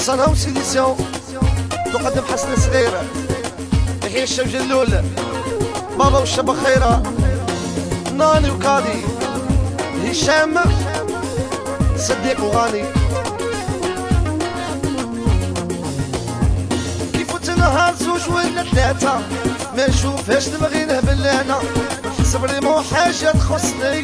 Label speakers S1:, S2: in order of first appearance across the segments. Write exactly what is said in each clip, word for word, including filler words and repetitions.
S1: صنع وسيديسيون تقدم حسن صغير يحيى الشاب جلول بابا والشابة خيرة ناني وكادي هشام صديق وغاني. كيف تنهار زوج ولا ثلاثة ما نشوفهاش نبغي نهبل انا نحسب لي مو حاجة تخصني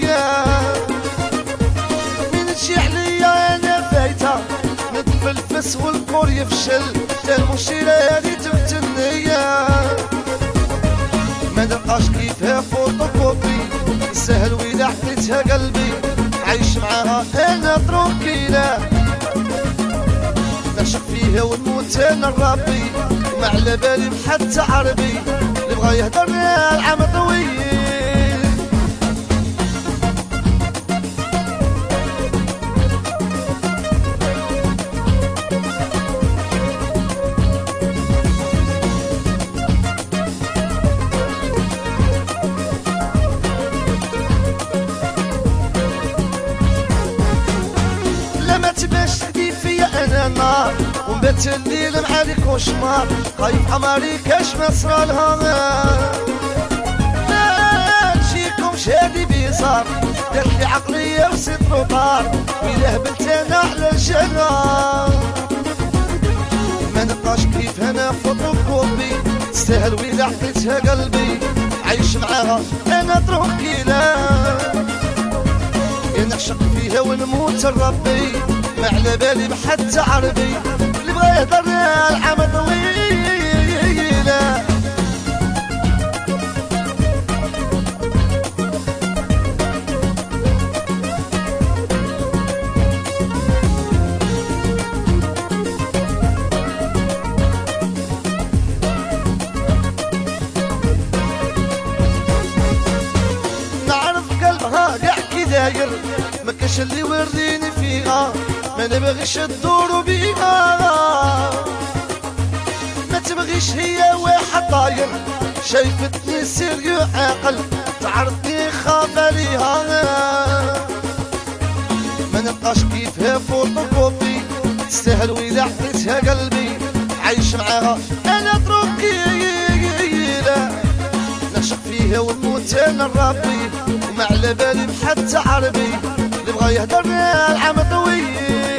S1: من تجي عليا انا فايتة نتفلفس والكور يفشل تا المشكلة هادي تفتني ما نلقاش كيفها فوتوكوبي سهل ويلا حطيتها قلبي عايش معاها انا تروكيلا نعشق فيها ونموت انا الربي ما على بالي حتى عربي اللي بغا يهدر العام طويل. لما تباش تهدي فيا انا نار ونبات الليل معاليك وشمار خايف عماري كاش ما صرالها ما نجيكم شادي بيزار دات لي عقلية وسيط روطار ويلا هبلت انا على الجنار ما نبقاش كيف انا فوتوكوبي تستاهل ويلا عطيتها قلبي عايش معاها انا تروكيلا نعشق فيها ونموت الربي ما على بالي بحتى عربي اللي بغا يهدر العام طويلة. نعرف قلبها قاع كي داير مكاش اللي وريني فيها ما نبغيش تدور بيها ما تبغيش هي واحد طاير شايفتني سيريو عاقل تعرفني خاف عليها ما نبقاش كيفها فوتوكوبي تستاهل ويلا عطيتها قلبي عايش معاها انا تروكيلا نعشق فيها ونموت انا الربي وما على بالي بحتى عربي اللي بغا يهدر العام طويل.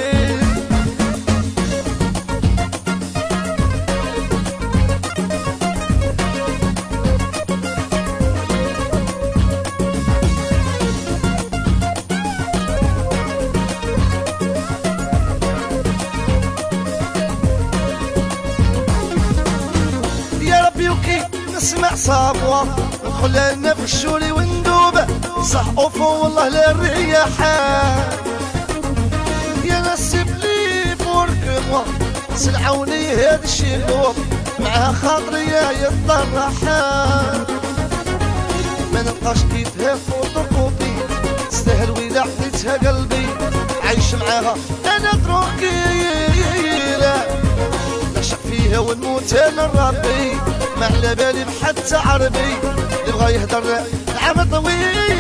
S1: يا ربي وكي نسمع صابوة ندخل لنا في الشولي وندوب صح اوفو والله للرياحة يا نسيب لي بورك موا سلعوني هاد الشيلوب معها خاطري يا يضرحة ما نلقاش كيفها فوتوكوبي تستاهل ويلا عطيتها قلبي عايش معاها انا تروكيلا نعشق فيها ونموت انا الربي ما على بالي بحتى عربي اللي بغا يهدر العام طويلة.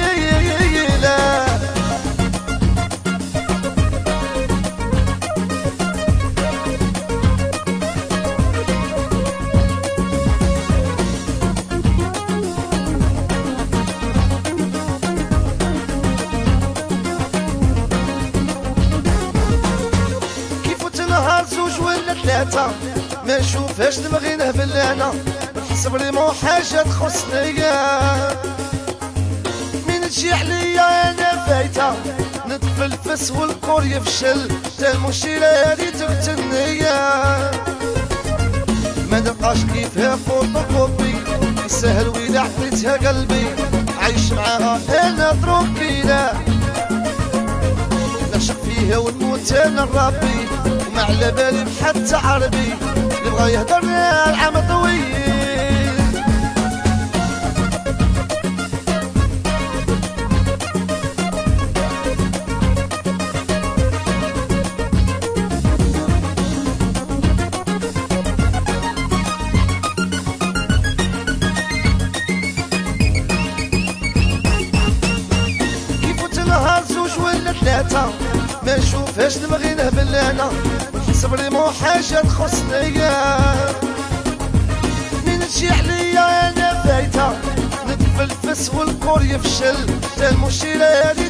S1: كيف تنهار زوج ولا ثلاثة ما نشوفهاش نبغي نهبل انا نحسب لي مو حاجة تخصني من تجي عليا انا فايتة نتفلفس والكور يفشل تا المشكلة هادي تفتني ما نلقاش كيفها فوتوكوبي سهل ويلا عطيتها قلبي عايش معاها انا تروكيلا نعشق فيها ونموت انا الربي وما على بالي بحتى عربي اللي بغا يهدر العام طويل. ثلاثة ما نشوفهاش نبغي نهبل فلانة صبري مو حاجة تخصني من تجي عليا انا فايتة نتفلفس والكور يفشل تا المشكلة هادي